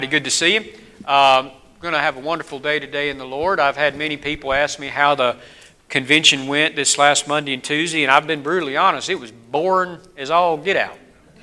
Good to see you. Going to have a wonderful day today in the Lord. I've had many people ask me how the convention went this last Monday and Tuesday, and I've been brutally honest. It was boring as all get out.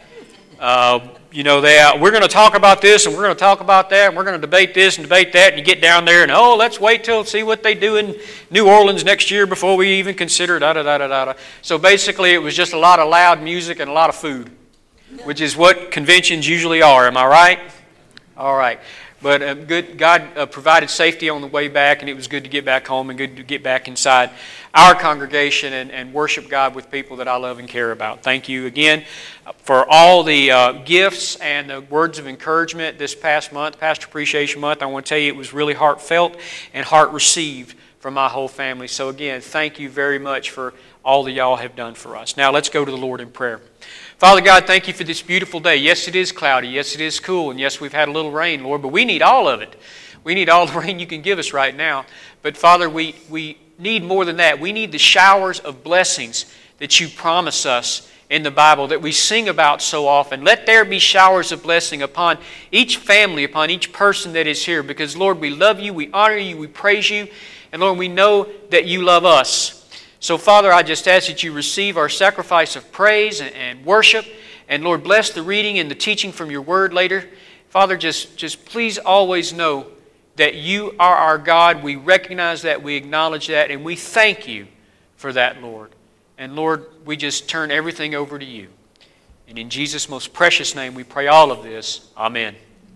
We're going to talk about this, and we're going to talk about that, and we're going to debate this and debate that, and you get down there, and let's wait till see what they do in New Orleans next year before we even consider da-da-da-da-da. So basically, it was just a lot of loud music and a lot of food, which is what conventions usually are. Am I right? All right. But good. God provided safety on the way back, and it was good to get back home and good to get back inside our congregation and worship God with people that I love and care about. Thank you again for all the gifts and the words of encouragement this past month, Pastor Appreciation Month. I want to tell you it was really heartfelt and heart received from my whole family. So again, thank you very much for all that y'all have done for us. Now let's go to the Lord in prayer. Father God, thank you for this beautiful day. Yes, it is cloudy. Yes, it is cool. And yes, we've had a little rain, Lord, but we need all of it. We need all the rain you can give us right now. But Father, we need more than that. We need the showers of blessings that you promise us in the Bible that we sing about so often. Let there be showers of blessing upon each family, upon each person that is here. Because, Lord, we love you, we honor you, we praise you. And, Lord, we know that you love us. So, Father, I just ask that you receive our sacrifice of praise and worship. And, Lord, bless the reading and the teaching from your word later. Father, just please always know that you are our God. We recognize that, we acknowledge that, and we thank you for that, Lord. And, Lord, we just turn everything over to you. And in Jesus' most precious name, we pray all of this. Amen.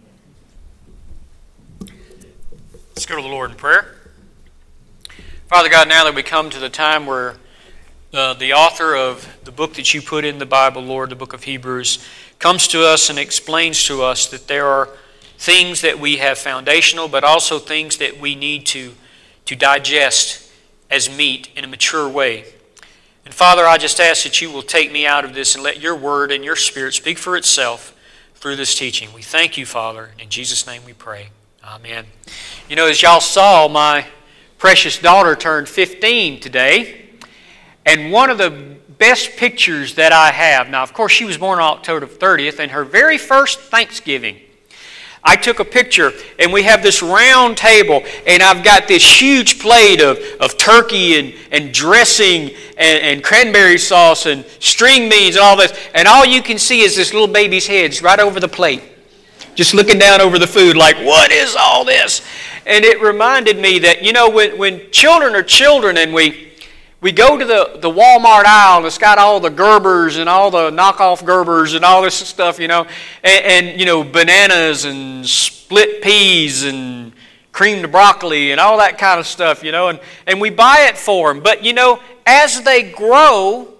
Let's go to the Lord in prayer. Father God, now that we come to the time where the author of the book that you put in the Bible, Lord, the book of Hebrews, comes to us and explains to us that there are things that we have foundational, but also things that we need to digest as meat in a mature way. And Father, I just ask that you will take me out of this and let your word and your spirit speak for itself through this teaching. We thank you, Father. In Jesus' name we pray. Amen. You know, as y'all saw, my precious daughter turned 15 today, and one of the best pictures that I have, now of course she was born on October 30th, and her very first Thanksgiving, I took a picture, and we have this round table, and I've got this huge plate of turkey and dressing and cranberry sauce and string beans and all this, and all you can see is this little baby's head right over the plate, just looking down over the food like, what is all this? And it reminded me that, you know, when children are children and we go to the Walmart aisle and it's got all the Gerbers and all the knockoff Gerbers and all this stuff, you know, and you know, bananas and split peas and creamed broccoli and all that kind of stuff, you know, and we buy it for them. But, you know, as they grow,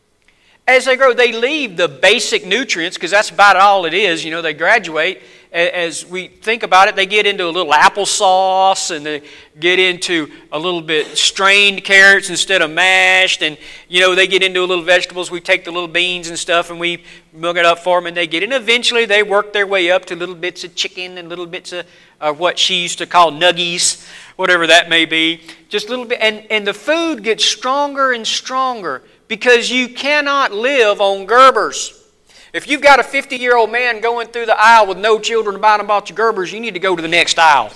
they leave the basic nutrients, because that's about all it is. You know, they graduate. As we think about it, they get into a little applesauce, and they get into a little bit strained carrots instead of mashed, and, you know, they get into a little vegetables. We take the little beans and stuff, and we milk it up for them, and they get in. Eventually, they work their way up to little bits of chicken and little bits of what she used to call nuggies, whatever that may be. Just a little bit, and the food gets stronger and stronger, because you cannot live on Gerbers. If you've got a 50-year-old man going through the aisle with no children buying a bunch of Gerbers, you need to go to the next aisle.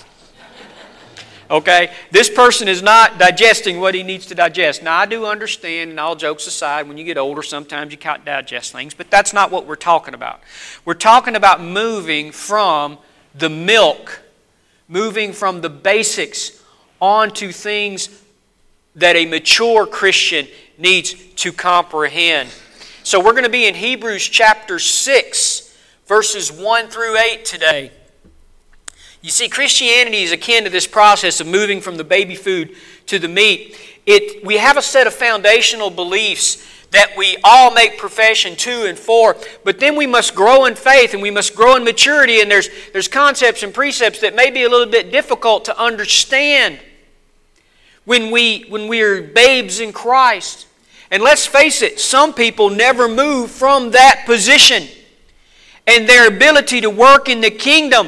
Okay? This person is not digesting what he needs to digest. Now, I do understand, and all jokes aside, when you get older, sometimes you can't digest things, but that's not what we're talking about. We're talking about moving from the milk, moving from the basics onto things that a mature Christian needs to comprehend. So we're going to be in Hebrews chapter 6, verses 1 through 8 today. You see, Christianity is akin to this process of moving from the baby food to the meat. We have a set of foundational beliefs that we all make profession to and for, but then we must grow in faith and we must grow in maturity, and there's concepts and precepts that may be a little bit difficult to understand when we are babes in Christ. And let's face it, some people never move from that position. And their ability to work in the kingdom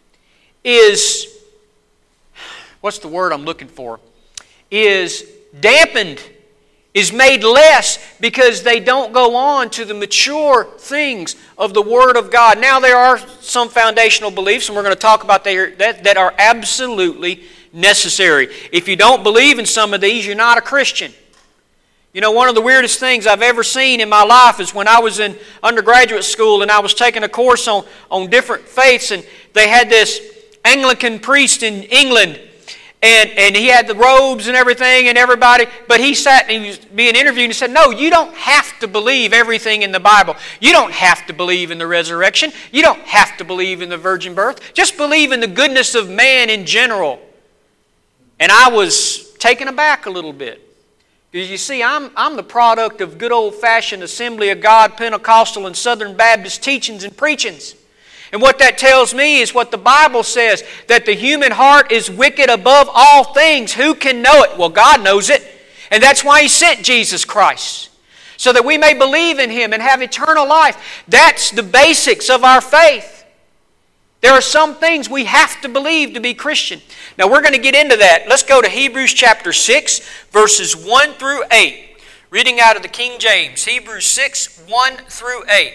is, what's the word I'm looking for? Is dampened is made less because they don't go on to the mature things of the Word of God. Now there are some foundational beliefs, and we're going to talk about that are absolutely necessary. If you don't believe in some of these, you're not a Christian. You know, one of the weirdest things I've ever seen in my life is when I was in undergraduate school and I was taking a course on different faiths, and they had this Anglican priest in England, and he had the robes and everything and everybody, but he sat and he was being interviewed and he said, no, you don't have to believe everything in the Bible. You don't have to believe in the resurrection. You don't have to believe in the virgin birth. Just believe in the goodness of man in general. And I was taken aback a little bit. Because you see, I'm the product of good old-fashioned Assembly of God, Pentecostal and Southern Baptist teachings and preachings. And what that tells me is what the Bible says, that the human heart is wicked above all things. Who can know it? Well, God knows it. And that's why He sent Jesus Christ, so that we may believe in Him and have eternal life. That's the basics of our faith. There are some things we have to believe to be Christian. Now we're going to get into that. Let's go to Hebrews chapter 6, verses 1 through 8. Reading out of the King James, Hebrews 6, 1 through 8.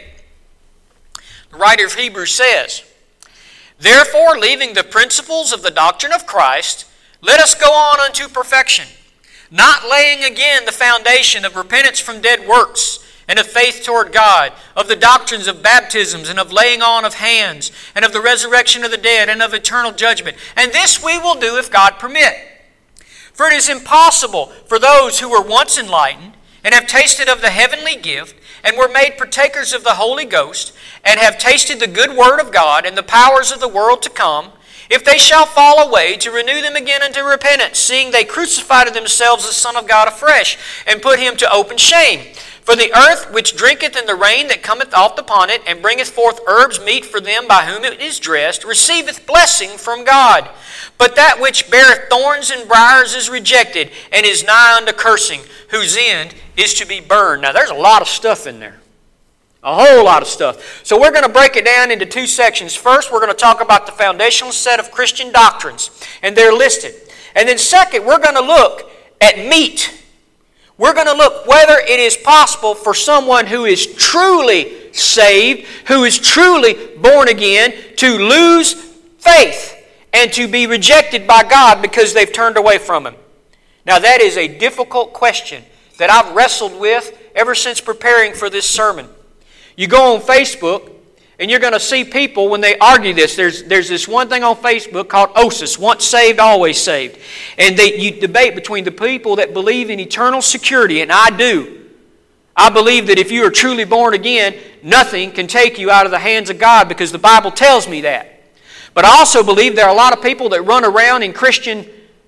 The writer of Hebrews says, therefore, leaving the principles of the doctrine of Christ, let us go on unto perfection, not laying again the foundation of repentance from dead works, and of faith toward God, of the doctrines of baptisms, and of laying on of hands, and of the resurrection of the dead, and of eternal judgment. And this we will do if God permit. For it is impossible for those who were once enlightened, and have tasted of the heavenly gift, and were made partakers of the Holy Ghost, and have tasted the good word of God, and the powers of the world to come, if they shall fall away, to renew them again unto repentance, seeing they crucify to themselves the Son of God afresh, and put Him to open shame. For the earth which drinketh in the rain that cometh oft upon it, and bringeth forth herbs meet for them by whom it is dressed, receiveth blessing from God. But that which beareth thorns and briars is rejected, and is nigh unto cursing, whose end is to be burned. Now there's a lot of stuff in there. A whole lot of stuff. So we're going to break it down into two sections. First, we're going to talk about the foundational set of Christian doctrines, and they're listed. And then second, we're going to look at meat. We're going to look whether it is possible for someone who is truly saved, who is truly born again, to lose faith and to be rejected by God because they've turned away from Him. Now that is a difficult question that I've wrestled with ever since preparing for this sermon. You go on Facebook and you're going to see people when they argue this. There's this one thing on Facebook called OSIS, once saved, always saved. And you debate between the people that believe in eternal security, and I do. I believe that if you are truly born again, nothing can take you out of the hands of God because the Bible tells me that. But I also believe there are a lot of people that run around in Christian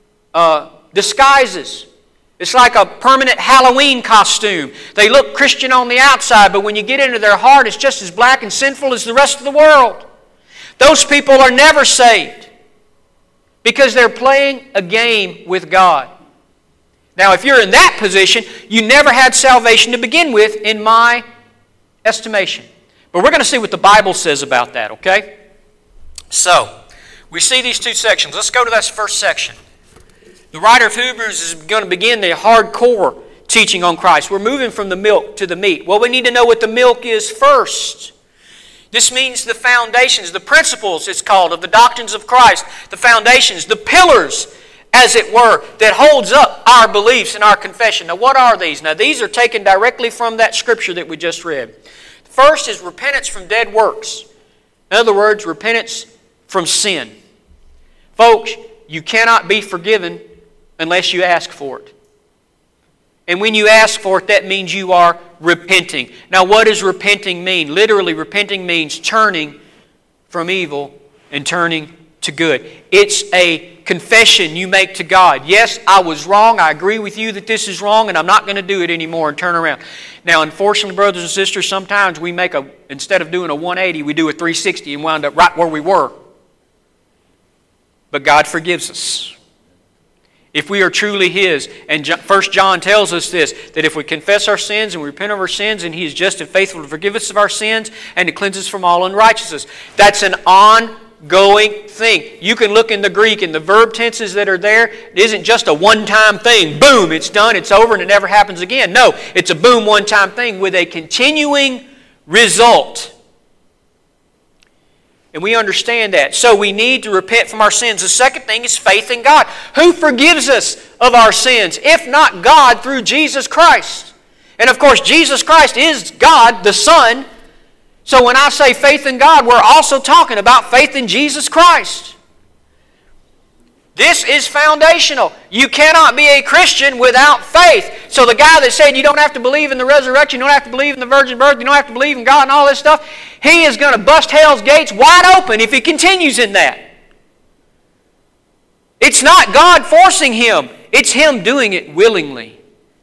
disguises. It's like a permanent Halloween costume. They look Christian on the outside, but when you get into their heart, it's just as black and sinful as the rest of the world. Those people are never saved because they're playing a game with God. Now, if you're in that position, you never had salvation to begin with, in my estimation. But we're going to see what the Bible says about that, okay? So, we see these two sections. Let's go to that first section. The writer of Hebrews is going to begin the hardcore teaching on Christ. We're moving from the milk to the meat. Well, we need to know what the milk is first. This means the foundations, the principles, it's called, of the doctrines of Christ. The foundations, the pillars, as it were, that holds up our beliefs and our confession. Now, what are these? Now, these are taken directly from that scripture that we just read. First is repentance from dead works. In other words, repentance from sin. Folks, you cannot be forgiven unless you ask for it. And when you ask for it, that means you are repenting. Now, what does repenting mean? Literally, repenting means turning from evil and turning to good. It's a confession you make to God. Yes, I was wrong. I agree with you that this is wrong, and I'm not going to do it anymore, and turn around. Now, unfortunately, brothers and sisters, sometimes we instead of doing a 180, we do a 360 and wound up right where we were. But God forgives us. If we are truly His, and 1 John tells us this, that if we confess our sins and we repent of our sins, and He is just and faithful to forgive us of our sins and to cleanse us from all unrighteousness. That's an ongoing ongoing thing. You can look in the Greek and the verb tenses that are there. It isn't just a one-time thing. Boom, it's done, it's over, and it never happens again. No, it's a boom, one-time thing with a continuing result. And we understand that. So we need to repent from our sins. The second thing is faith in God. Who forgives us of our sins, if not God through Jesus Christ? And of course, Jesus Christ is God, the Son. So when I say faith in God, we're also talking about faith in Jesus Christ. This is foundational. You cannot be a Christian without faith. So the guy that said you don't have to believe in the resurrection, you don't have to believe in the virgin birth, you don't have to believe in God and all this stuff, he is going to bust hell's gates wide open if he continues in that. It's not God forcing him. It's him doing it willingly.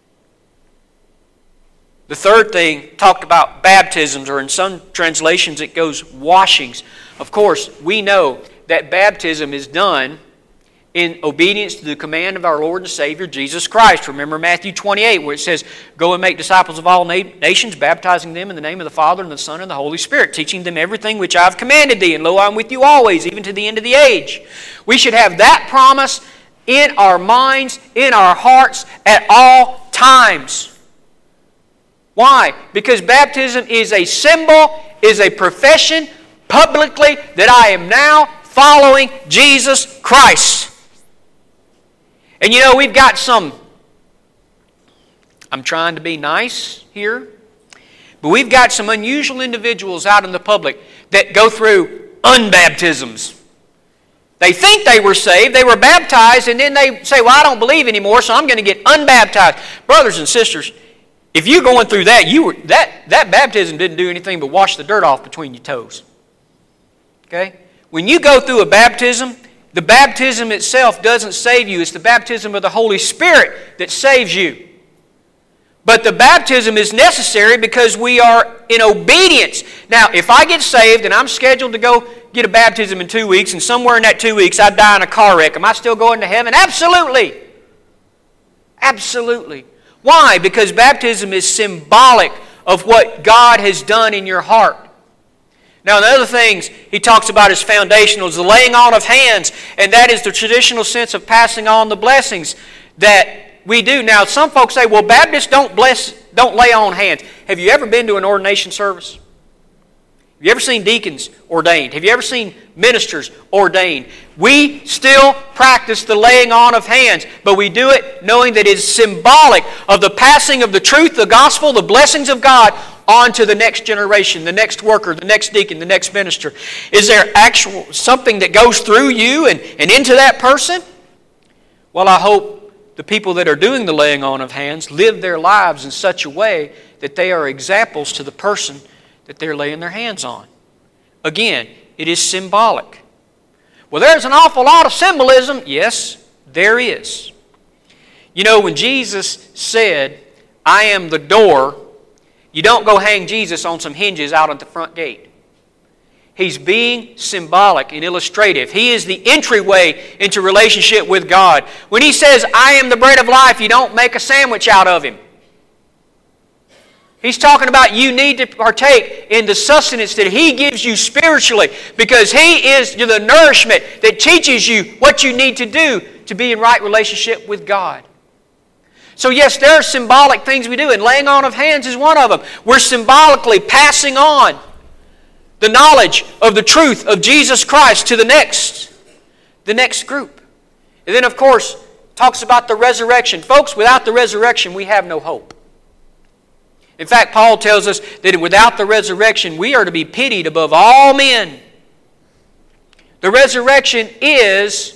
The third thing talked about baptisms, or in some translations it goes washings. Of course, we know that baptism is done in obedience to the command of our Lord and Savior, Jesus Christ. Remember Matthew 28, where it says, "Go and make disciples of all nations, baptizing them in the name of the Father and the Son and the Holy Spirit, teaching them everything which I have commanded thee, and lo, I am with you always, even to the end of the age." We should have that promise in our minds, in our hearts, at all times. Why? Because baptism is a symbol, is a profession publicly that I am now following Jesus Christ. And you know, we've got some, I'm trying to be nice here, but we've got some unusual individuals out in the public that go through unbaptisms. They think they were saved, they were baptized, and then they say, well, I don't believe anymore, so I'm going to get unbaptized. Brothers and sisters, if you're going through that, that baptism didn't do anything but wash the dirt off between your toes. Okay? When you go through a baptism, the baptism itself doesn't save you. It's the baptism of the Holy Spirit that saves you. But the baptism is necessary because we are in obedience. Now, if I get saved and I'm scheduled to go get a baptism in 2 weeks, and somewhere in that 2 weeks I die in a car wreck, am I still going to heaven? Absolutely. Absolutely. Why? Because baptism is symbolic of what God has done in your heart. Now, the other things he talks about as foundational is the laying on of hands, and that is the traditional sense of passing on the blessings that we do. Now, some folks say, well, Baptists don't lay on hands. Have you ever been to an ordination service? Have you ever seen deacons ordained? Have you ever seen ministers ordained? We still practice the laying on of hands, but we do it knowing that it is symbolic of the passing of the truth, the gospel, the blessings of God on to the next generation, the next worker, the next deacon, the next minister. Is there actual something that goes through you and into that person? Well, I hope the people that are doing the laying on of hands live their lives in such a way that they are examples to the person that they're laying their hands on. Again, it is symbolic. Well, there's an awful lot of symbolism. Yes, there is. You know, when Jesus said, I am the door, you don't go hang Jesus on some hinges out at the front gate. He's being symbolic and illustrative. He is the entryway into relationship with God. When He says, I am the bread of life, you don't make a sandwich out of Him. He's talking about you need to partake in the sustenance that He gives you spiritually, because He is the nourishment that teaches you what you need to do to be in right relationship with God. So yes, there are symbolic things we do, and laying on of hands is one of them. We're symbolically passing on the knowledge of the truth of Jesus Christ to the next group. And then, of course, talks about the resurrection. Folks, without the resurrection, we have no hope. In fact, Paul tells us that without the resurrection, we are to be pitied above all men. The resurrection is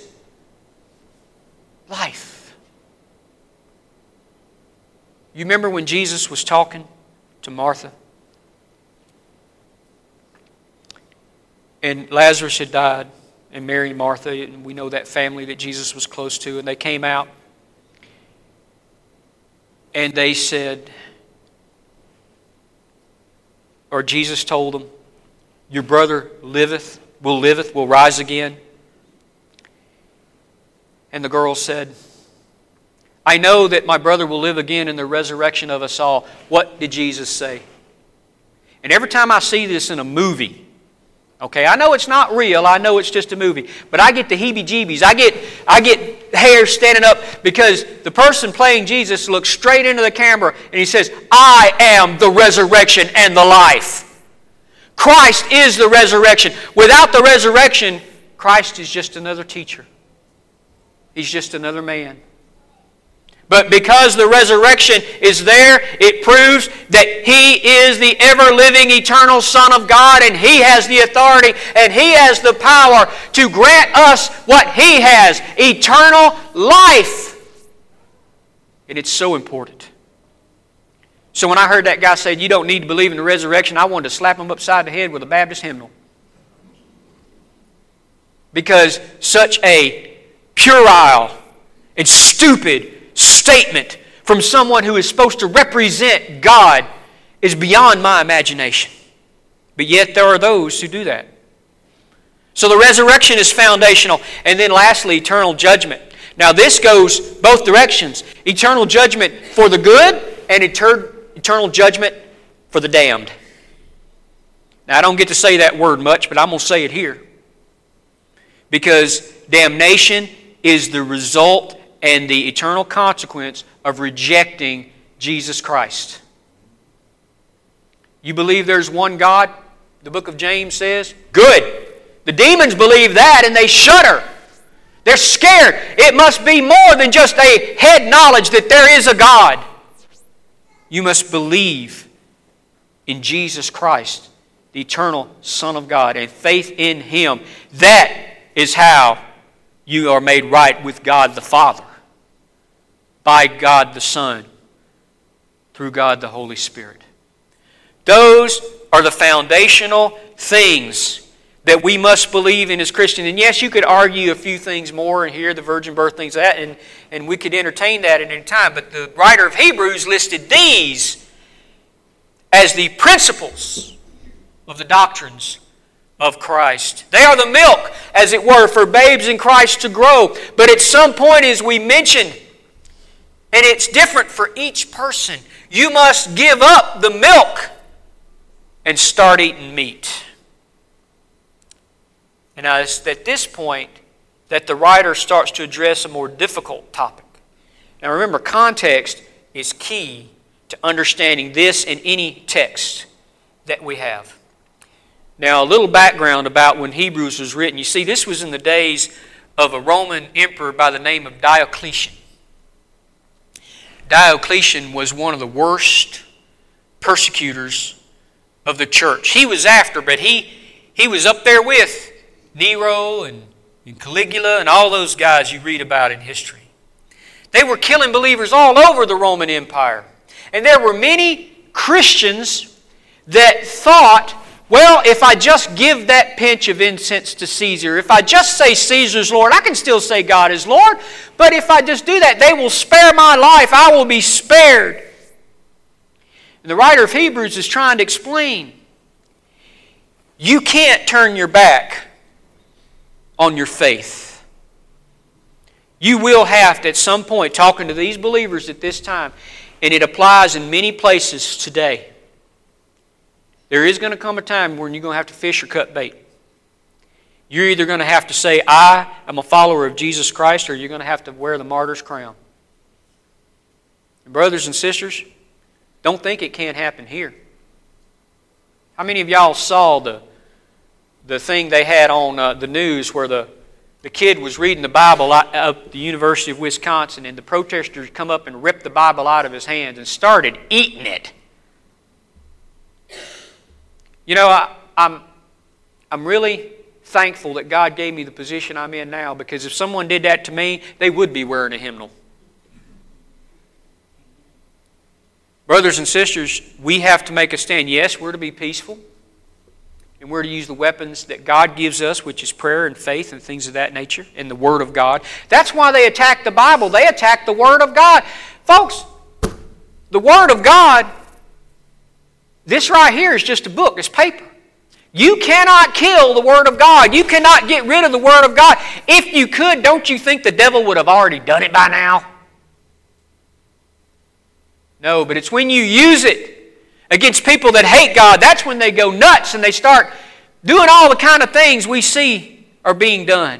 life. You remember when Jesus was talking to Martha? And Lazarus had died, and Mary and Martha, and we know that family that Jesus was close to, and they came out and they said, or Jesus told them, your brother will rise again. And the girl said, I know that my brother will live again in the resurrection of us all. What did Jesus say? And every time I see this in a movie, Okay, I know it's not real. I know it's just a movie. But I get the heebie-jeebies. I get hair standing up because the person playing Jesus looks straight into the camera and he says, I am the resurrection and the life. Christ is the resurrection. Without the resurrection, Christ is just another teacher. He's just another man. But because the resurrection is there, it proves that He is the ever-living, eternal Son of God, and He has the authority and He has the power to grant us what He has, eternal life. And it's so important. So when I heard that guy say, you don't need to believe in the resurrection, I wanted to slap him upside the head with a Baptist hymnal. Because such a puerile and stupid statement from someone who is supposed to represent God is beyond my imagination. But yet there are those who do that. So the resurrection is foundational. And then lastly, eternal judgment. Now this goes both directions. Eternal judgment for the good and eternal judgment for the damned. Now I don't get to say that word much, but I'm going to say it here. Because damnation is the result and the eternal consequence of rejecting Jesus Christ. You believe there's one God? The book of James says. Good. The demons believe that and they shudder. They're scared. It must be more than just a head knowledge that there is a God. You must believe in Jesus Christ, the eternal Son of God, and faith in Him. That is how you are made right with God the Father, by God the Son, through God the Holy Spirit. Those are the foundational things that we must believe in as Christians. And yes, you could argue a few things more and here, the virgin birth, things like that, and we could entertain that at any time. But the writer of Hebrews listed these as the principles of the doctrines of Christ. They are the milk, as it were, for babes in Christ to grow. But at some point, as we mentioned, and it's different for each person, you must give up the milk and start eating meat. And now it's at this point that the writer starts to address a more difficult topic. Now remember, context is key to understanding this in any text that we have. Now, a little background about when Hebrews was written. You see, this was in the days of a Roman emperor by the name of Diocletian. Diocletian was one of the worst persecutors of the church. He was after, but he was up there with Nero and Caligula and all those guys you read about in history. They were killing believers all over the Roman Empire. And there were many Christians that thought, well, if I just give that pinch of incense to Caesar, if I just say Caesar's Lord, I can still say God is Lord. But if I just do that, they will spare my life. I will be spared. And the writer of Hebrews is trying to explain, you can't turn your back on your faith. You will have to, at some point, talking to these believers at this time, and it applies in many places today. There is going to come a time when you're going to have to fish or cut bait. You're either going to have to say, I am a follower of Jesus Christ, or you're going to have to wear the martyr's crown. And brothers and sisters, don't think it can't happen here. How many of y'all saw the thing they had on the news where the kid was reading the Bible at the University of Wisconsin, and the protesters come up and ripped the Bible out of his hands and started eating it? You know, I'm really thankful that God gave me the position I'm in now, because if someone did that to me, they would be wearing a hymnal. Brothers and sisters, we have to make a stand. Yes, we're to be peaceful, and we're to use the weapons that God gives us, which is prayer and faith and things of that nature, and the Word of God. That's why they attack the Bible. They attack the Word of God. Folks, the Word of God, this right here is just a book. It's paper. You cannot kill the Word of God. You cannot get rid of the Word of God. If you could, don't you think the devil would have already done it by now? No, but it's when you use it against people that hate God, that's when they go nuts and they start doing all the kind of things we see are being done.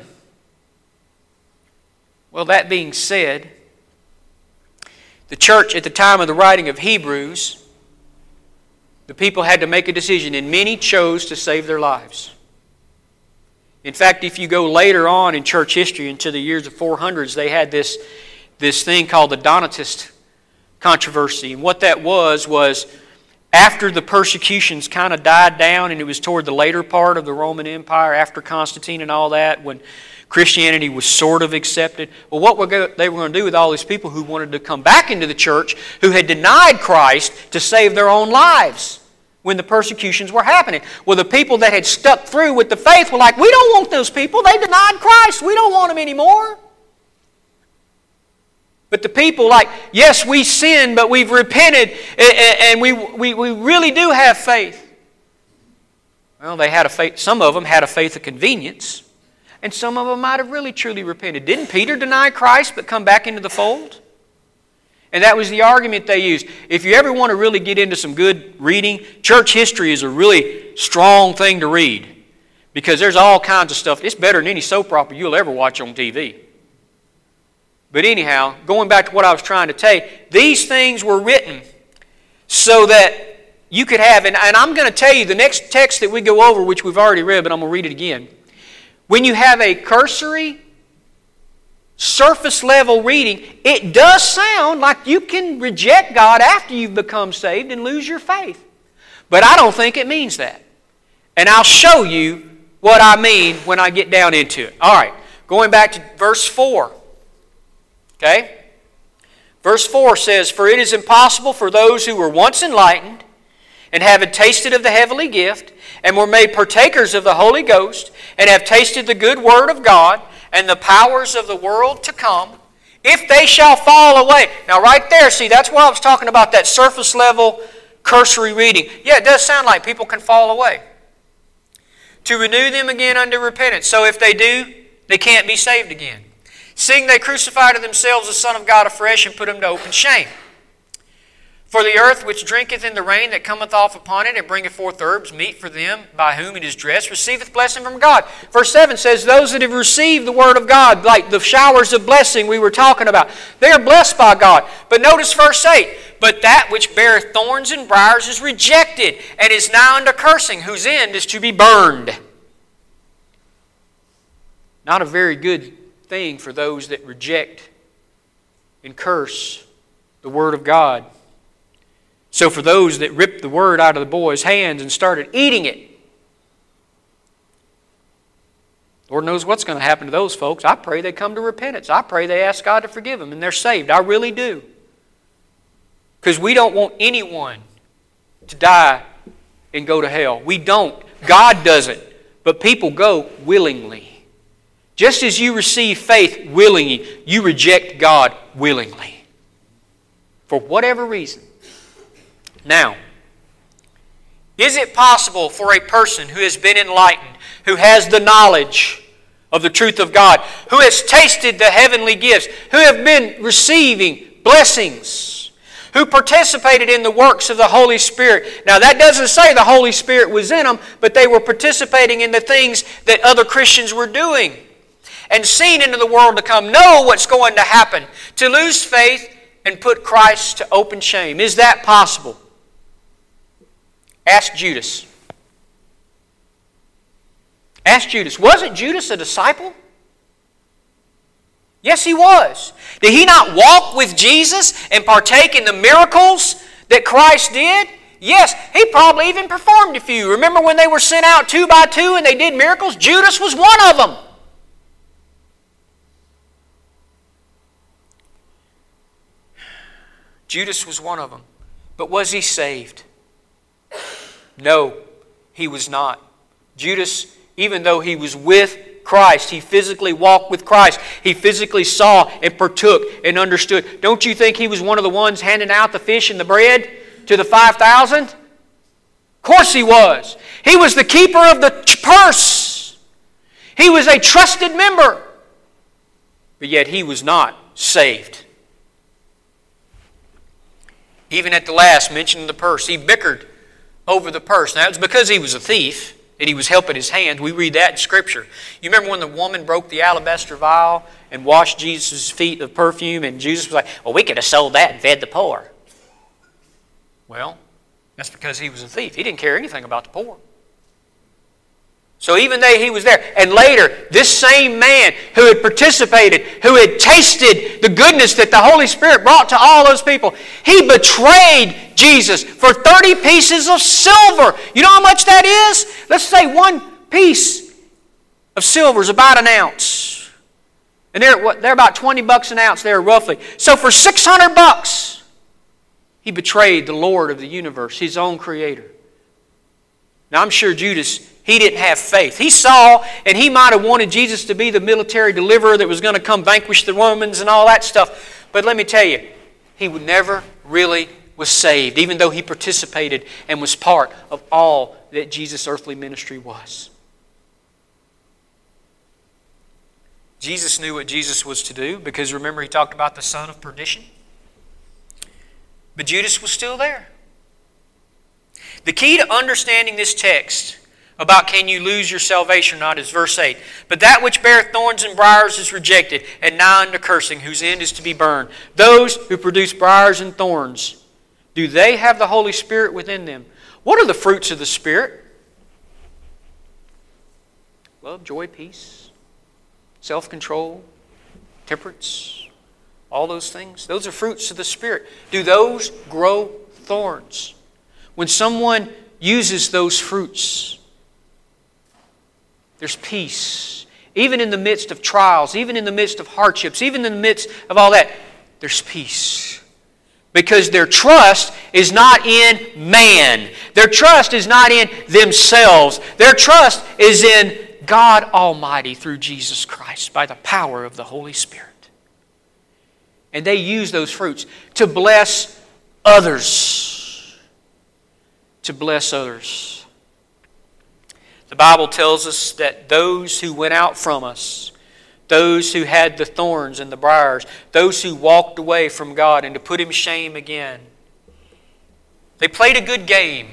Well, that being said, the church at the time of the writing of Hebrews, the people had to make a decision, and many chose to save their lives. In fact, if you go later on in church history into the years of 400s, they had this thing called the Donatist controversy. And what that was after the persecutions kind of died down, and it was toward the later part of the Roman Empire, after Constantine and all that, when Christianity was sort of accepted. Well, what they were going to do with all these people who wanted to come back into the church, who had denied Christ to save their own lives when the persecutions were happening? Well, the people that had stuck through with the faith were like, we don't want those people. They denied Christ. We don't want them anymore. But the people like, yes, we sinned, but we've repented, and we really do have faith. Well, they had a faith. Some of them had a faith of convenience. And some of them might have really truly repented. Didn't Peter deny Christ but come back into the fold? And that was the argument they used. If you ever want to really get into some good reading, church history is a really strong thing to read. Because there's all kinds of stuff. It's better than any soap opera you'll ever watch on TV. But anyhow, going back to what I was trying to say, these things were written so that you could have, and I'm going to tell you the next text that we go over, which we've already read, but I'm going to read it again. When you have a cursory, surface-level reading, it does sound like you can reject God after you've become saved and lose your faith. But I don't think it means that. And I'll show you what I mean when I get down into it. All right, going back to verse 4. Okay? Verse 4 says, "For it is impossible for those who were once enlightened and having tasted of the heavenly gift and were made partakers of the Holy Ghost and have tasted the good word of God and the powers of the world to come, if they shall fall away." Now right there, see, that's what I was talking about, that surface level cursory reading. Yeah, it does sound like people can fall away. "To renew them again unto repentance." So if they do, they can't be saved again. "Seeing they crucify to themselves the Son of God afresh and put him to open shame. For the earth which drinketh in the rain that cometh off upon it and bringeth forth herbs, meat for them by whom it is dressed, receiveth blessing from God." Verse 7 says, those that have received the Word of God, like the showers of blessing we were talking about, they are blessed by God. But notice verse 8, "But that which beareth thorns and briars is rejected, and is now unto cursing, whose end is to be burned." Not a very good thing for those that reject and curse the Word of God. So for those that ripped the Word out of the boy's hands and started eating it, Lord knows what's going to happen to those folks. I pray they come to repentance. I pray they ask God to forgive them and they're saved. I really do. Because we don't want anyone to die and go to hell. We don't. God doesn't. But people go willingly. Just as you receive faith willingly, you reject God willingly. For whatever reason. Now, is it possible for a person who has been enlightened, who has the knowledge of the truth of God, who has tasted the heavenly gifts, who have been receiving blessings, who participated in the works of the Holy Spirit? Now, that doesn't say the Holy Spirit was in them, but they were participating in the things that other Christians were doing. And seen into the world to come, know what's going to happen, to lose faith and put Christ to open shame. Is that possible? Ask Judas. Ask Judas. Wasn't Judas a disciple? Yes, he was. Did he not walk with Jesus and partake in the miracles that Christ did? Yes, he probably even performed a few. Remember when they were sent out 2 by 2 and they did miracles? Judas was one of them. Judas was one of them. But was he saved? No, he was not. Judas, even though he was with Christ, he physically walked with Christ. He physically saw and partook and understood. Don't you think he was one of the ones handing out the fish and the bread to the 5,000? Of course he was. He was the keeper of the purse. He was a trusted member. But yet he was not saved. Even at the last mention of the purse, he bickered over the purse. Now, it was because he was a thief. and he was helping his hands. We read that in Scripture. You remember when the woman broke the alabaster vial and washed Jesus' feet with perfume, and Jesus was like, well, we could have sold that and fed the poor. Well, that's because he was a thief. He didn't care anything about the poor. So even though he was there, and later, this same man who had participated, who had tasted the goodness that the Holy Spirit brought to all those people, he betrayed Jesus for 30 pieces of silver. You know how much that is? Let's say one piece of silver is about an ounce. And they're about $20 an ounce there roughly. So for $600, he betrayed the Lord of the universe, his own Creator. Now I'm sure Judas, he didn't have faith. He saw, and he might have wanted Jesus to be the military deliverer that was going to come vanquish the Romans and all that stuff. But let me tell you, he would never really was saved, even though he participated and was part of all that Jesus' earthly ministry was. Jesus knew what Jesus was to do, because remember he talked about the son of perdition. But Judas was still there. The key to understanding this text about can you lose your salvation or not is verse 8. But that which beareth thorns and briars is rejected, and nigh unto cursing, whose end is to be burned. Those who produce briars and thorns, do they have the Holy Spirit within them? What are the fruits of the Spirit? Love, joy, peace, self-control, temperance, all those things. Those are fruits of the Spirit. Do those grow thorns? When someone uses those fruits, there's peace. Even in the midst of trials, even in the midst of hardships, even in the midst of all that, there's peace. Because their trust is not in man. Their trust is not in themselves. Their trust is in God Almighty through Jesus Christ by the power of the Holy Spirit. And they use those fruits to bless others. To bless others. The Bible tells us that those who went out from us, those who had the thorns and the briars, those who walked away from God and to put Him shame again, they played a good game.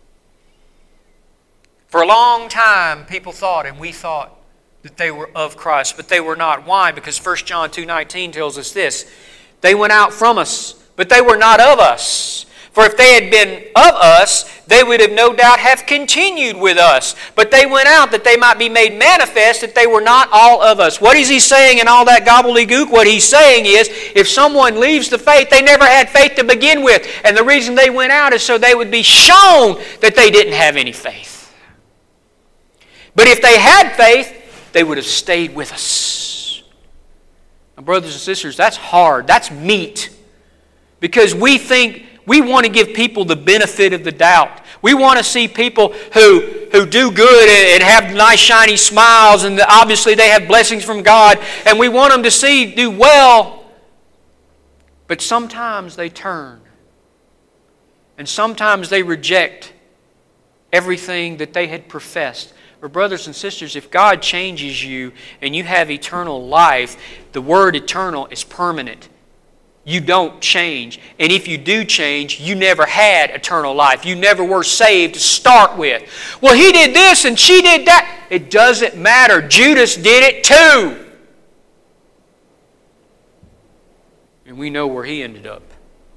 For a long time, people thought, and we thought, that they were of Christ, but they were not. Why? Because 1 John 2:19 tells us this. They went out from us, but they were not of us. For if they had been of us, they would have no doubt have continued with us. But they went out that they might be made manifest that they were not all of us. What is he saying in all that gobbledygook? What he's saying is, if someone leaves the faith, they never had faith to begin with. And the reason they went out is so they would be shown that they didn't have any faith. But if they had faith, they would have stayed with us. Now, brothers and sisters, that's hard. That's meat. Because we think we want to give people the benefit of the doubt. We want to see people who do good and have nice shiny smiles, and obviously they have blessings from God, and we want them to do well. But sometimes they turn. And sometimes they reject everything that they had professed. Or brothers and sisters, if God changes you and you have eternal life, the word eternal is permanent. You don't change. And if you do change, you never had eternal life. You never were saved to start with. Well, he did this and she did that. It doesn't matter. Judas did it too. And we know where he ended up.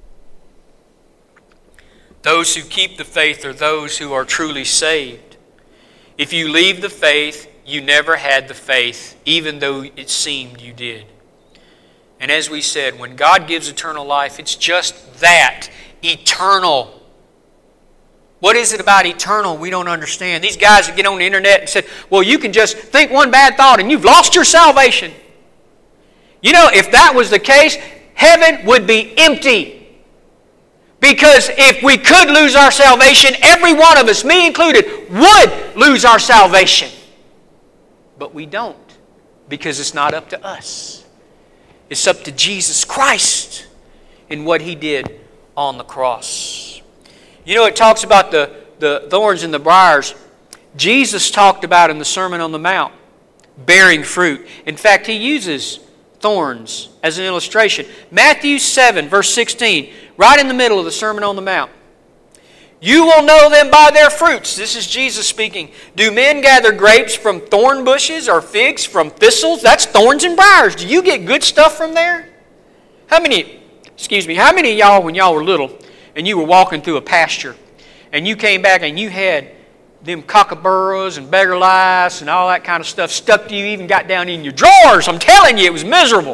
Those who keep the faith are those who are truly saved. If you leave the faith, you never had the faith, even though it seemed you did. And as we said, when God gives eternal life, it's just that, eternal. What is it about eternal we don't understand? These guys that get on the internet and said, well, you can just think one bad thought and you've lost your salvation. You know, if that was the case, heaven would be empty. Because if we could lose our salvation, every one of us, me included, would lose our salvation. But we don't, because it's not up to us. It's up to Jesus Christ and what He did on the cross. You know, it talks about the thorns and the briars. Jesus talked about in the Sermon on the Mount, bearing fruit. In fact, He uses thorns as an illustration. Matthew 7, verse 16, right in the middle of the Sermon on the Mount. You will know them by their fruits. This is Jesus speaking. Do men gather grapes from thorn bushes or figs from thistles? That's thorns and briars. Do you get good stuff from there? How many of y'all, when y'all were little and you were walking through a pasture and you came back and you had them cockaburras and beggar lice and all that kind of stuff stuck to you, even got down in your drawers? I'm telling you, it was miserable.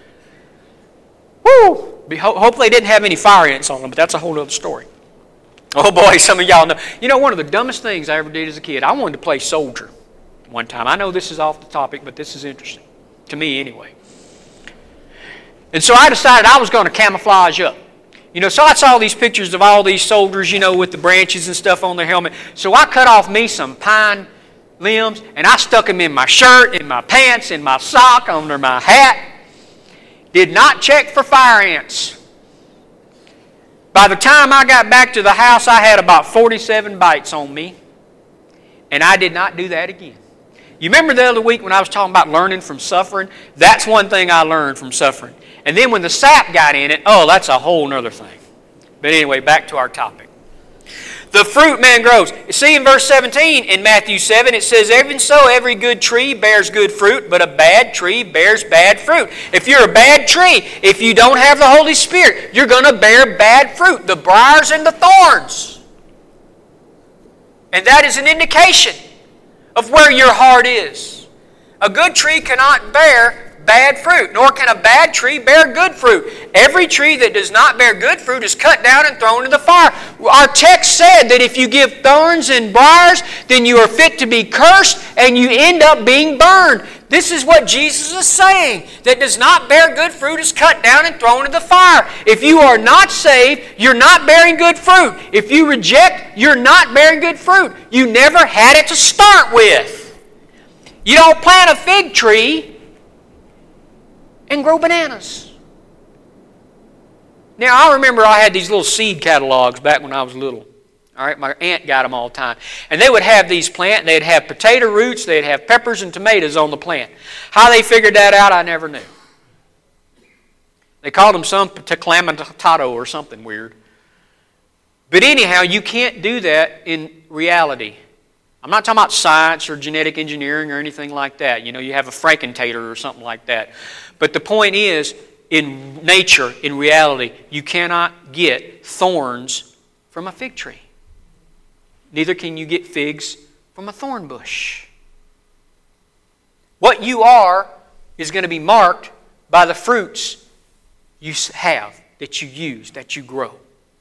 Woo! Hopefully they didn't have any fire ants on them, but that's a whole other story. Oh boy, some of y'all know. You know, one of the dumbest things I ever did as a kid, I wanted to play soldier one time. I know this is off the topic, but this is interesting. To me, anyway. And so I decided I was going to camouflage up. You know, so I saw these pictures of all these soldiers, you know, with the branches and stuff on their helmet. So I cut off me some pine limbs, and I stuck them in my shirt, in my pants, in my sock, under my hat. Did not check for fire ants. By the time I got back to the house, I had about 47 bites on me. And I did not do that again. You remember the other week when I was talking about learning from suffering? That's one thing I learned from suffering. And then when the sap got in it, oh, that's a whole other thing. But anyway, back to our topic. The fruit man grows. See in verse 17 in Matthew 7, it says, Even so, every good tree bears good fruit, but a bad tree bears bad fruit. If you're a bad tree, if you don't have the Holy Spirit, you're going to bear bad fruit, the briars and the thorns. And that is an indication of where your heart is. A good tree cannot bear bad fruit, nor can a bad tree bear good fruit. Every tree that does not bear good fruit is cut down and thrown into the fire. Our text said that if you give thorns and briars, then you are fit to be cursed and you end up being burned. This is what Jesus is saying. That does not bear good fruit is cut down and thrown into the fire. If you are not saved, you're not bearing good fruit. If you reject, you're not bearing good fruit. You never had it to start with. You don't plant a fig tree and grow bananas. Now, I remember I had these little seed catalogs back when I was little. All right, my aunt got them all the time. And they would have these plants. They'd have potato roots. They'd have peppers and tomatoes on the plant. How they figured that out, I never knew. They called them some teclamatado or something weird. But anyhow, you can't do that in reality. I'm not talking about science or genetic engineering or anything like that. You know, you have a Frankentator or something like that. But the point is, in nature, in reality, you cannot get thorns from a fig tree. Neither can you get figs from a thorn bush. What you are is going to be marked by the fruits you have, that you use, that you grow.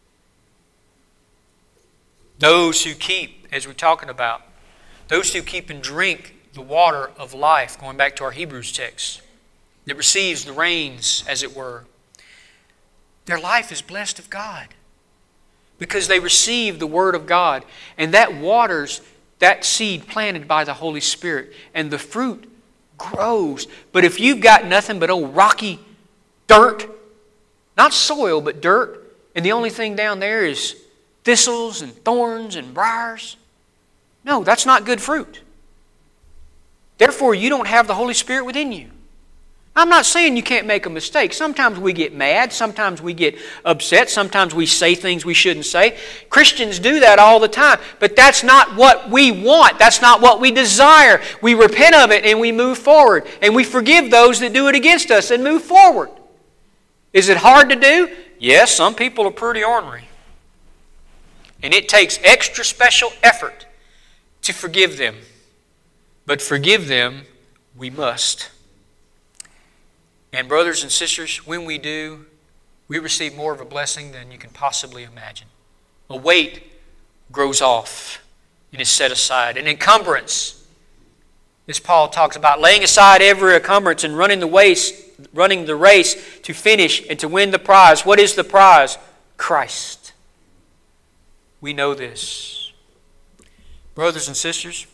Those who keep, as we're talking about, those who keep and drink the water of life, going back to our Hebrews text, that receives the rains, as it were, their life is blessed of God because they receive the Word of God, and that waters that seed planted by the Holy Spirit, and the fruit grows. But if you've got nothing but old rocky dirt, not soil, but dirt, and the only thing down there is thistles and thorns and briars, no, that's not good fruit. Therefore, you don't have the Holy Spirit within you. I'm not saying you can't make a mistake. Sometimes we get mad. Sometimes we get upset. Sometimes we say things we shouldn't say. Christians do that all the time. But that's not what we want. That's not what we desire. We repent of it and we move forward. And we forgive those that do it against us and move forward. Is it hard to do? Yes, some people are pretty ornery. And it takes extra special effort to forgive them. But forgive them we must. And brothers and sisters, when we do, we receive more of a blessing than you can possibly imagine. A weight grows off and is set aside. An encumbrance, as Paul talks about, laying aside every encumbrance and running the race to finish and to win the prize. What is the prize? Christ. We know this. Brothers and sisters,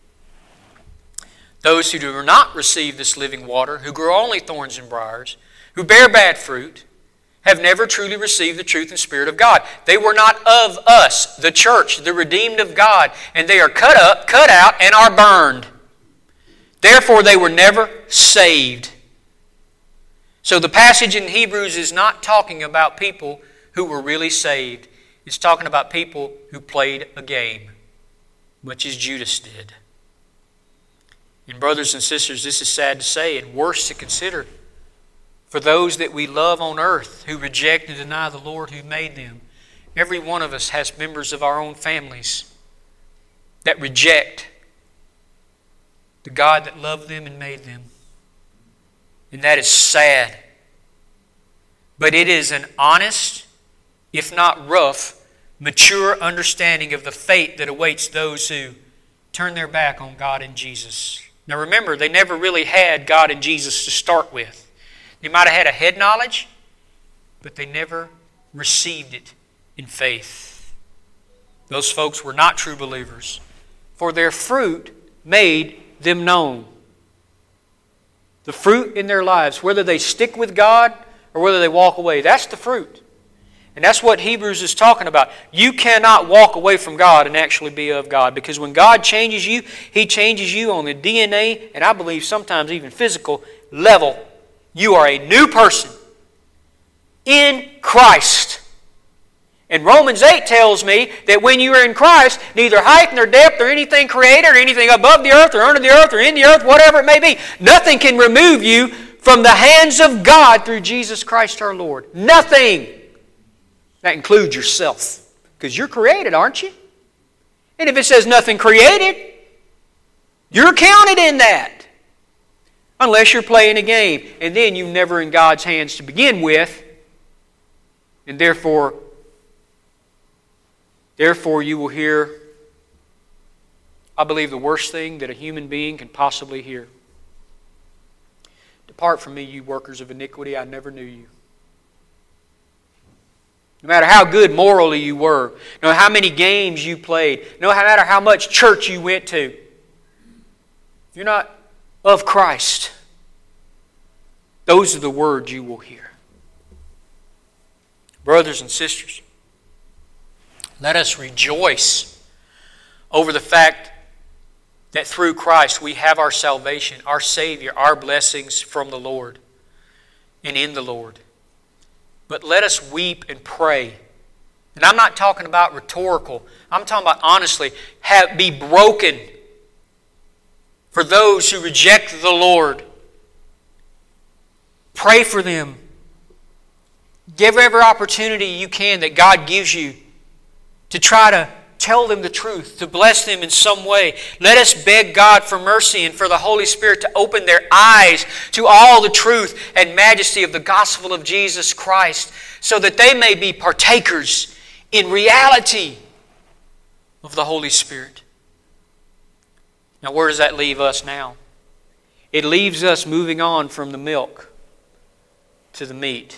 those who do not receive this living water, who grow only thorns and briars, who bear bad fruit, have never truly received the truth and Spirit of God. They were not of us, the church, the redeemed of God, and they are cut out, and are burned. Therefore, they were never saved. So the passage in Hebrews is not talking about people who were really saved. It's talking about people who played a game, much as Judas did. And brothers and sisters, this is sad to say and worse to consider. For those that we love on earth who reject and deny the Lord who made them, every one of us has members of our own families that reject the God that loved them and made them. And that is sad. But it is an honest, if not rough, mature understanding of the fate that awaits those who turn their back on God and Jesus. Now remember, they never really had God and Jesus to start with. They might have had a head knowledge, but they never received it in faith. Those folks were not true believers, for their fruit made them known. The fruit in their lives, whether they stick with God or whether they walk away, that's the fruit. And that's what Hebrews is talking about. You cannot walk away from God and actually be of God, because when God changes you, He changes you on the DNA, and I believe sometimes even physical level. You are a new person in Christ. And Romans 8 tells me that when you are in Christ, neither height nor depth or anything created or anything above the earth or under the earth or in the earth, whatever it may be, nothing can remove you from the hands of God through Jesus Christ our Lord. Nothing. That includes yourself. Because you're created, aren't you? And if it says nothing created, you're counted in that. Unless you're playing a game. And then you're never in God's hands to begin with. And therefore you will hear, I believe, the worst thing that a human being can possibly hear. Depart from me, you workers of iniquity, I never knew you. No matter how good morally you were, no matter how many games you played, no matter how much church you went to, if you're not of Christ, those are the words you will hear. Brothers and sisters, let us rejoice over the fact that through Christ we have our salvation, our Savior, our blessings from the Lord and in the Lord. But let us weep and pray. And I'm not talking about rhetorical. I'm talking about honestly, be broken for those who reject the Lord. Pray for them. Give every opportunity you can that God gives you to try to tell them the truth, to bless them in some way. Let us beg God for mercy and for the Holy Spirit to open their eyes to all the truth and majesty of the gospel of Jesus Christ, so that they may be partakers in reality of the Holy Spirit. Now, where does that leave us now? It leaves us moving on from the milk to the meat.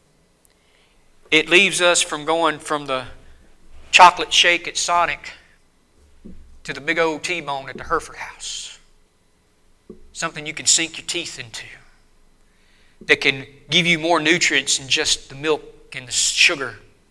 It leaves us from going from the chocolate shake at Sonic to the big old T-bone at the Hereford House. Something you can sink your teeth into that can give you more nutrients than just the milk and the sugar.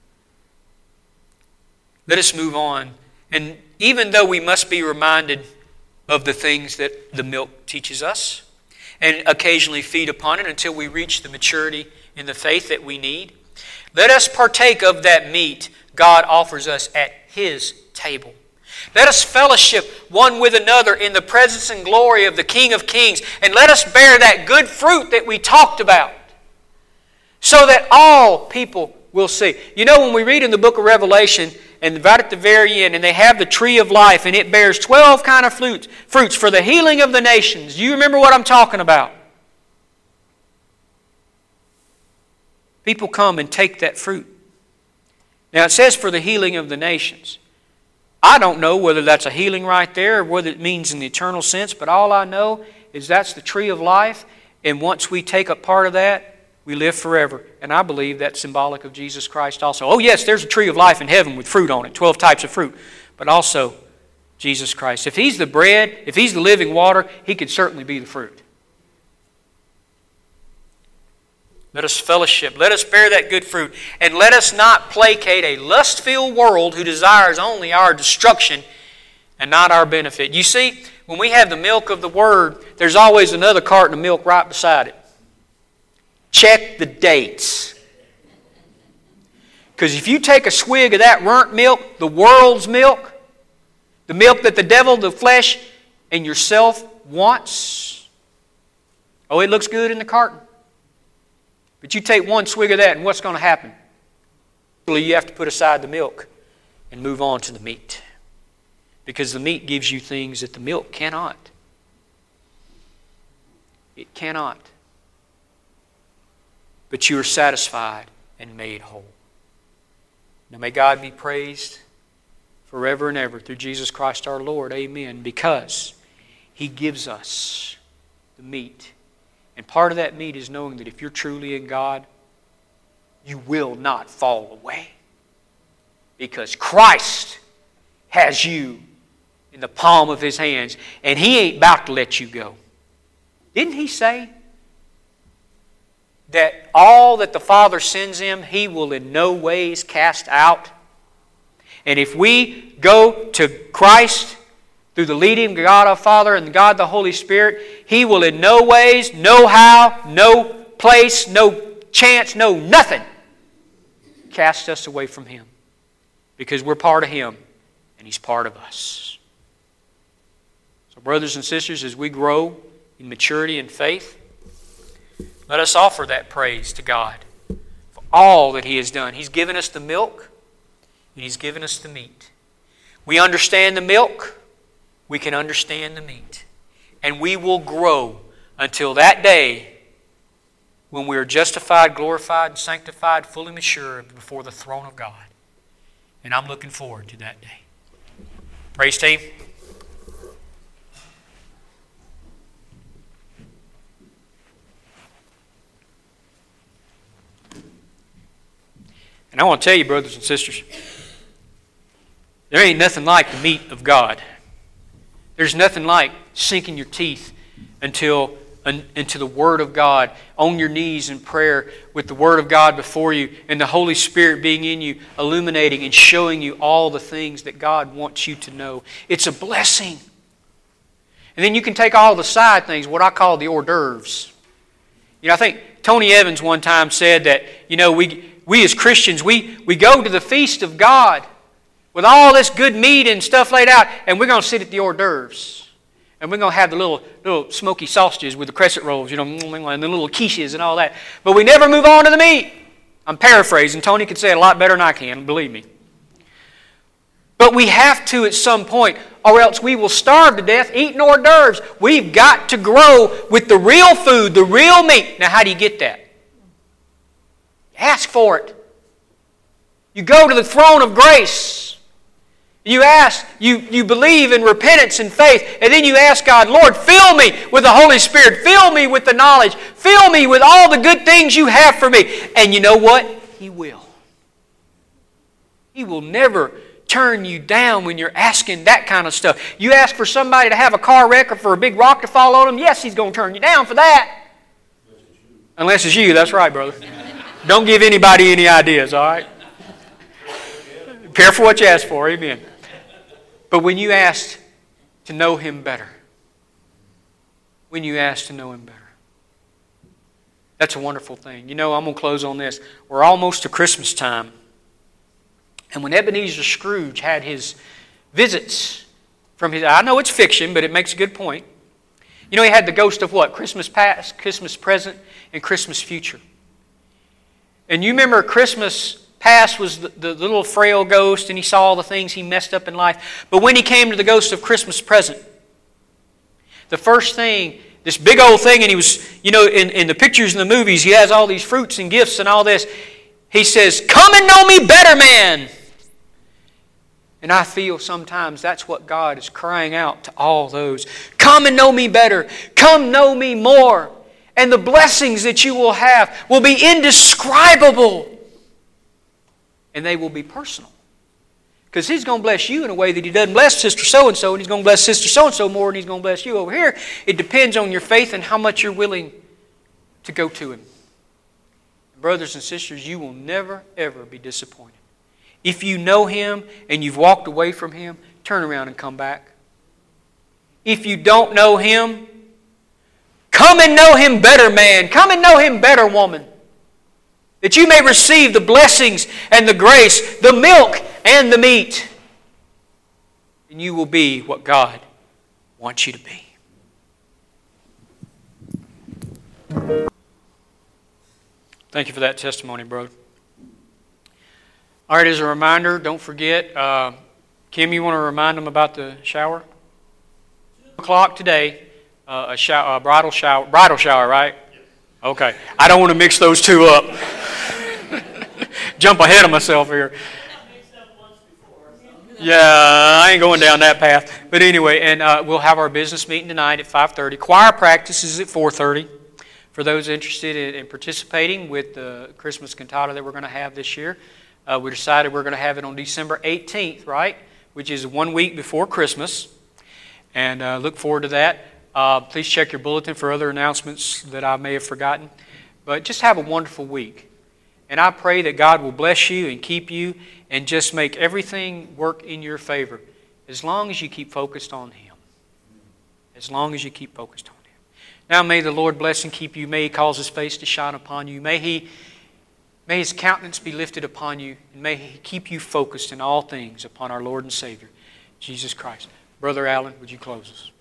Let us move on. And even though we must be reminded of the things that the milk teaches us and occasionally feed upon it until we reach the maturity in the faith that we need, let us partake of that meat God offers us at His table. Let us fellowship one with another in the presence and glory of the King of Kings, and let us bear that good fruit that we talked about, so that all people will see. You know, when we read in the book of Revelation, and right at the very end, and they have the tree of life, and it bears 12 kind of fruits for the healing of the nations. Do you remember what I'm talking about? People come and take that fruit. Now it says for the healing of the nations. I don't know whether that's a healing right there or whether it means in the eternal sense, but all I know is that's the tree of life, and once we take a part of that, we live forever. And I believe that's symbolic of Jesus Christ also. Oh yes, there's a tree of life in heaven with fruit on it, 12 types of fruit, but also Jesus Christ. If He's the bread, if He's the living water, He could certainly be the fruit. Let us fellowship. Let us bear that good fruit. And let us not placate a lust-filled world who desires only our destruction and not our benefit. You see, when we have the milk of the Word, there's always another carton of milk right beside it. Check the dates. Because if you take a swig of that burnt milk, the world's milk, the milk that the devil, the flesh, and yourself wants, oh, it looks good in the carton. But you take one swig of that, and what's going to happen? You have to put aside the milk and move on to the meat. Because the meat gives you things that the milk cannot. It cannot. But you are satisfied and made whole. Now may God be praised forever and ever through Jesus Christ our Lord. Amen. Because He gives us the meat. And part of that meat is knowing that if you're truly in God, you will not fall away. Because Christ has you in the palm of His hands, and He ain't about to let you go. Didn't He say that all that the Father sends Him, He will in no ways cast out? And if we go to Christ through the leading of God our Father and God the Holy Spirit, He will in no ways, no how, no place, no chance, no nothing cast us away from Him. Because we're part of Him and He's part of us. So brothers and sisters, as we grow in maturity and faith, let us offer that praise to God for all that He has done. He's given us the milk and He's given us the meat. We understand the milk, we can understand the meat. And we will grow until that day when we are justified, glorified, and sanctified, fully mature before the throne of God. And I'm looking forward to that day. Praise team. And I want to tell you, brothers and sisters, there ain't nothing like the meat of God. There's nothing like sinking your teeth into the Word of God, on your knees in prayer with the Word of God before you and the Holy Spirit being in you, illuminating and showing you all the things that God wants you to know. It's a blessing. And then you can take all the side things, what I call the hors d'oeuvres. You know, I think Tony Evans one time said that, you know, we as Christians, we go to the feast of God with all this good meat and stuff laid out, and we're going to sit at the hors d'oeuvres. And we're going to have the little smoky sausages with the crescent rolls, you know, and the little quiches and all that. But we never move on to the meat. I'm paraphrasing. Tony could say it a lot better than I can, believe me. But we have to at some point, or else we will starve to death eating hors d'oeuvres. We've got to grow with the real food, the real meat. Now, how do you get that? Ask for it. You go to the throne of grace. You ask, you believe in repentance and faith, and then you ask God, Lord, fill me with the Holy Spirit. Fill me with the knowledge. Fill me with all the good things you have for me. And you know what? He will. He will never turn you down when you're asking that kind of stuff. You ask for somebody to have a car wreck or for a big rock to fall on them, yes, He's going to turn you down for that. Unless it's you, that's right, brother. Don't give anybody any ideas, all right? Careful what you ask for, amen. But when you ask to know Him better, that's a wonderful thing. You know, I'm going to close on this. We're almost to Christmas time. And when Ebenezer Scrooge had his visits from his... I know it's fiction, but it makes a good point. You know, he had the ghost of what? Christmas past, Christmas present, and Christmas future. And you remember Christmas past was the little frail ghost, and he saw all the things he messed up in life. But when he came to the ghost of Christmas present, the first thing, this big old thing, and he was, you know, in the pictures in the movies, he has all these fruits and gifts and all this. He says, "Come and know me better, man." And I feel sometimes that's what God is crying out to all those. Come and know me better. Come know me more. And the blessings that you will have will be indescribable. And they will be personal. Because He's going to bless you in a way that He doesn't bless Sister So-and-so, and He's going to bless Sister So-and-so more, and He's going to bless you over here. It depends on your faith and how much you're willing to go to Him. Brothers and sisters, you will never, ever be disappointed. If you know Him and you've walked away from Him, turn around and come back. If you don't know— come and know Him better, man. Come and know Him better, woman. that you may receive the blessings and the grace, the milk and the meat. And you will be what God wants you to be. Thank you for that testimony, brother. All right, as a reminder, don't forget, Kim, you want to remind them about the shower? 2 o'clock today, a bridal shower, right? Yes. Okay. I don't want to mix those two up. Jump ahead of myself here. Yeah, I ain't going down that path. But anyway, and we'll have our business meeting tonight at 5:30. Choir practice is at 4:30. For those interested in participating with the Christmas cantata that we're going to have this year, we decided we're going to have it on December 18th, right? Which is 1 week before Christmas. And look forward to that. Please check your bulletin for other announcements that I may have forgotten. But just have a wonderful week. And I pray that God will bless you and keep you and just make everything work in your favor as long as you keep focused on Him. As long as you keep focused on Him. Now may the Lord bless and keep you. May He cause His face to shine upon you. May His countenance be lifted upon you. And may He keep you focused in all things upon our Lord and Savior, Jesus Christ. Brother Allen, would you close us?